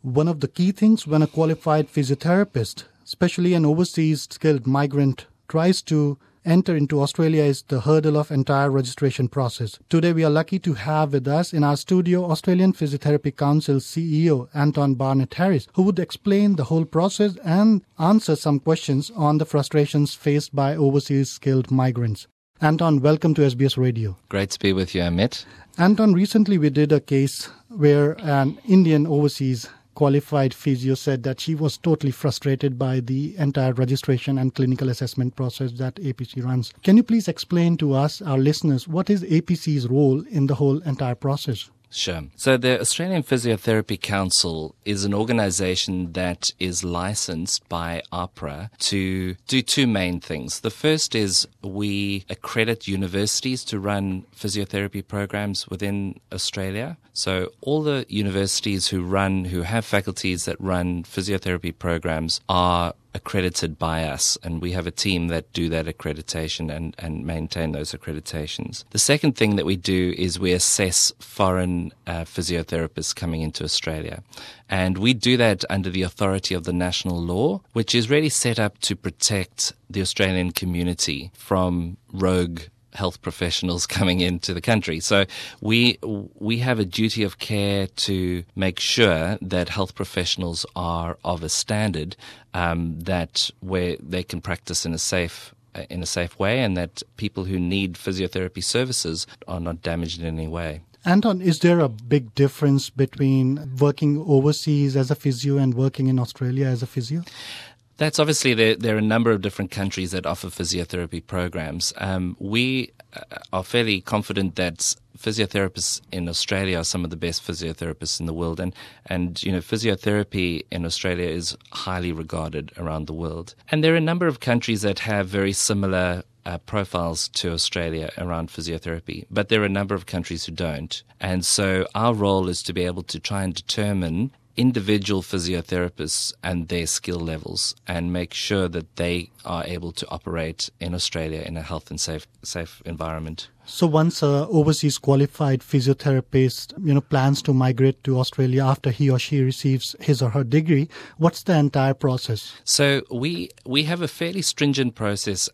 one of the key things when a qualified physiotherapist, especially an overseas skilled migrant, tries to enter into Australia is the hurdle of entire registration process. Today we are lucky to have with us in our studio Australian Physiotherapy Council CEO Anton Barnett-Harris, who would explain the whole process and answer some questions on the frustrations faced by overseas skilled migrants. Anton, welcome to SBS Radio. Great to be with you, Amit. Anton, recently we did a case where an Indian overseas qualified physio said that she was totally frustrated by the entire registration and clinical assessment process that APC runs. Can you please explain to us, our listeners, what is APC's role in the whole entire process? Sure. So the Australian Physiotherapy Council is an organisation that is licensed by AHPRA to do two main things. The first is we accredit universities to run physiotherapy programs within Australia. So all the universities who have faculties that run physiotherapy programs are accredited by us, and we have a team that do that accreditation and maintain those accreditations. The second thing that we do is we assess foreign physiotherapists coming into Australia, and we do that under the authority of the national law, which is really set up to protect the Australian community from rogue health professionals coming into the country. So we have a duty of care to make sure that health professionals are of a standard that where they can practice in a safe way, and that people who need physiotherapy services are not damaged in any way. Anton, is there a big difference between working overseas as a physio and working in Australia as a physio? That's obviously, there are a number of different countries that offer physiotherapy programs. We are fairly confident that physiotherapists in Australia are some of the best physiotherapists in the world, and physiotherapy in Australia is highly regarded around the world. And there are a number of countries that have very similar profiles to Australia around physiotherapy, but there are a number of countries who don't. And so our role is to be able to try and determine individual physiotherapists and their skill levels and make sure that they are able to operate in Australia in a health and safe environment. So once an overseas qualified physiotherapist, plans to migrate to Australia after he or she receives his or her degree, what's the entire process? So we have a fairly stringent process.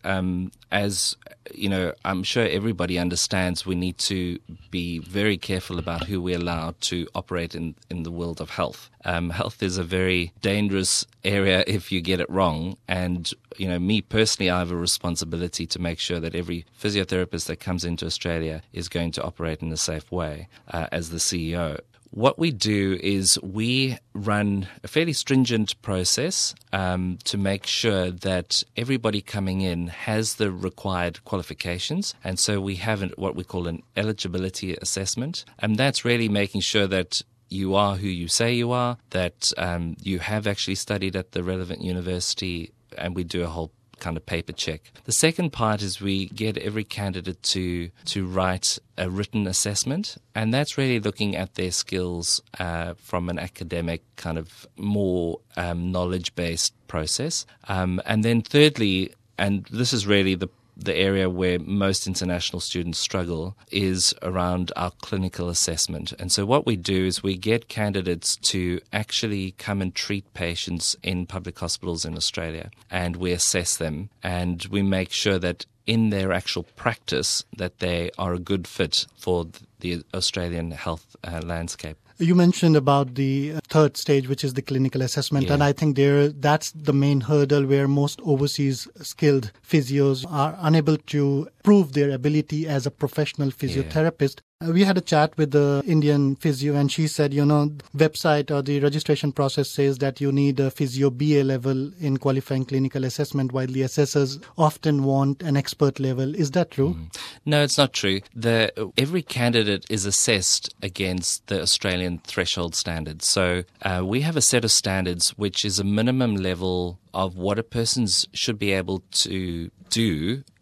As you know, I'm sure everybody understands we need to be very careful about who we allow to operate in the world of health. Health is a very dangerous area if you get it wrong. And, me personally, I have a responsibility to make sure that every physiotherapist that comes into Australia is going to operate in a safe way as the CEO. What we do is we run a fairly stringent process to make sure that everybody coming in has the required qualifications. And so we have what we call an eligibility assessment. And that's really making sure that you are who you say you are, that you have actually studied at the relevant university, and we do a whole kind of paper check. The second part is we get every candidate to write a written assessment, and that's really looking at their skills from an academic kind of more knowledge-based process. And then thirdly, and this is really the area where most international students struggle, is around our clinical assessment. And so what we do is we get candidates to actually come and treat patients in public hospitals in Australia, and we assess them, and we make sure that in their actual practice that they are a good fit for the Australian health landscape. You mentioned about the third stage, which is the clinical assessment, and I think that's the main hurdle where most overseas skilled physios are unable to prove their ability as a professional physiotherapist. We had a chat with the Indian physio, and she said, website or the registration process says that you need a physio BA level in qualifying clinical assessment, while the assessors often want an expert level. Is that true? No, it's not true. Every candidate is assessed against the Australian threshold standards. So we have a set of standards which is a minimum level of what a person should be able to do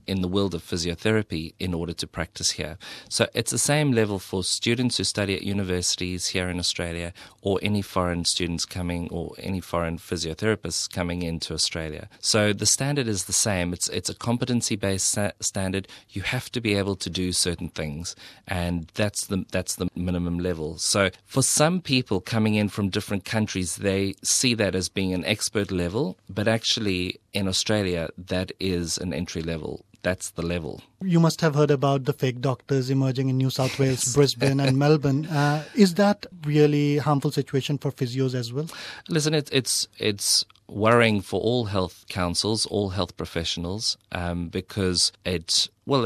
in the world of physiotherapy in order to practice here. So it's the same level for students who study at universities here in Australia, or any foreign students coming, or any foreign physiotherapists coming into Australia. So the standard is the same. It's a competency-based standard. You have to be able to do certain things, and that's the minimum level. So for some people coming in from different countries, they see that as being an expert level, but actually in Australia, that is an entry level. That's the level. You must have heard about the fake doctors emerging in New South Wales, Brisbane and Melbourne. Is that really a harmful situation for physios as well? Listen, it's worrying for all health councils, all health professionals, because it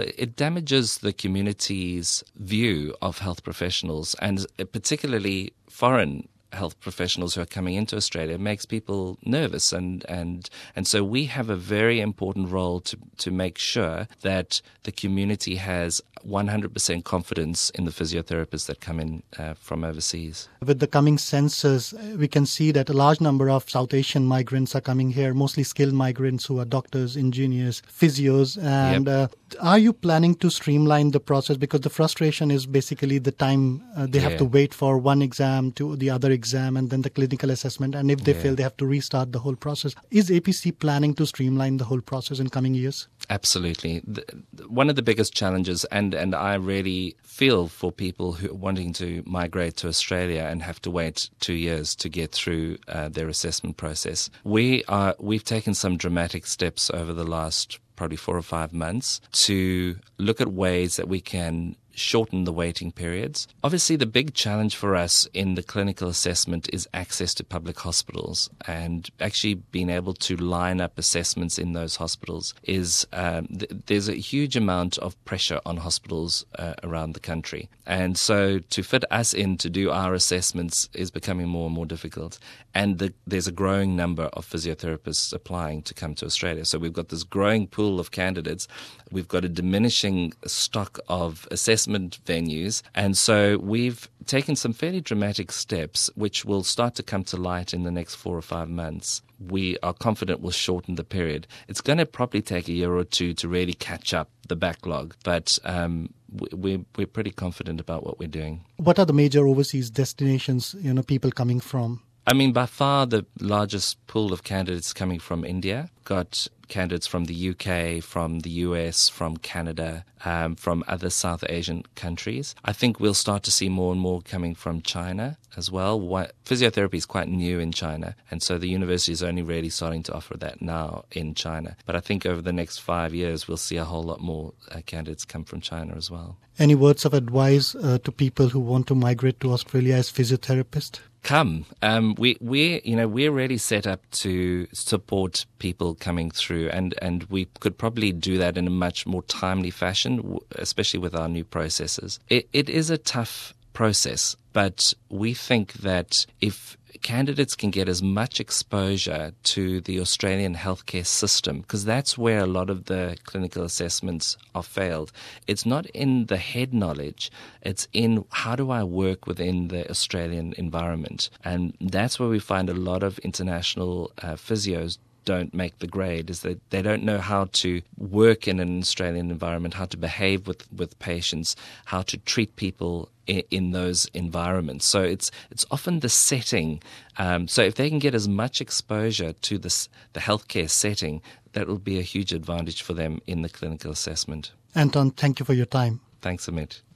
damages the community's view of health professionals, and particularly foreign health professionals who are coming into Australia. It makes people nervous, and so we have a very important role to make sure that the community has 100% confidence in the physiotherapists that come in from overseas. With the coming census, we can see that a large number of South Asian migrants are coming here, mostly skilled migrants who are doctors, engineers, physios. And are you planning to streamline the process? Because the frustration is basically the time they have to wait for one exam to the other exam and then the clinical assessment. And if they fail, they have to restart the whole process. Is APC planning to streamline the whole process in coming years? Absolutely. One of the biggest challenges, and I really feel for people who are wanting to migrate to Australia and have to wait 2 years to get through their assessment process. We've taken some dramatic steps over the last probably 4 or 5 months to look at ways that we can shorten the waiting periods. Obviously, the big challenge for us in the clinical assessment is access to public hospitals, and actually being able to line up assessments in those hospitals is there's a huge amount of pressure on hospitals around the country. And so to fit us in to do our assessments is becoming more and more difficult. And there's a growing number of physiotherapists applying to come to Australia. So we've got this growing pool of candidates. We've got a diminishing stock of assessment venues. And so we've taken some fairly dramatic steps, which will start to come to light in the next 4 or 5 months. We are confident will shorten the period. It's going to probably take a year or two to really catch up the backlog, but we're pretty confident about what we're doing. What are the major overseas destinations, people coming from? I mean, by far the largest pool of candidates coming from India. Got candidates from the UK, from the US, from Canada, from other South Asian countries. I think we'll start to see more and more coming from China as well. Physiotherapy is quite new in China, and so the university is only really starting to offer that now in China. But I think over the next 5 years, we'll see a whole lot more candidates come from China as well. Any words of advice to people who want to migrate to Australia as physiotherapists? Come. We're really set up to support people coming through, and we could probably do that in a much more timely fashion, especially with our new processes. It is a tough process, but we think that if candidates can get as much exposure to the Australian healthcare system, because that's where a lot of the clinical assessments are failed. It's not in the head knowledge, it's in how do I work within the Australian environment. And that's where we find a lot of international physios don't make the grade, is that they don't know how to work in an Australian environment, how to behave with patients, how to treat people in those environments. So it's often the setting. So if they can get as much exposure to the healthcare setting, that will be a huge advantage for them in the clinical assessment. Anton, thank you for your time. Thanks, Amit.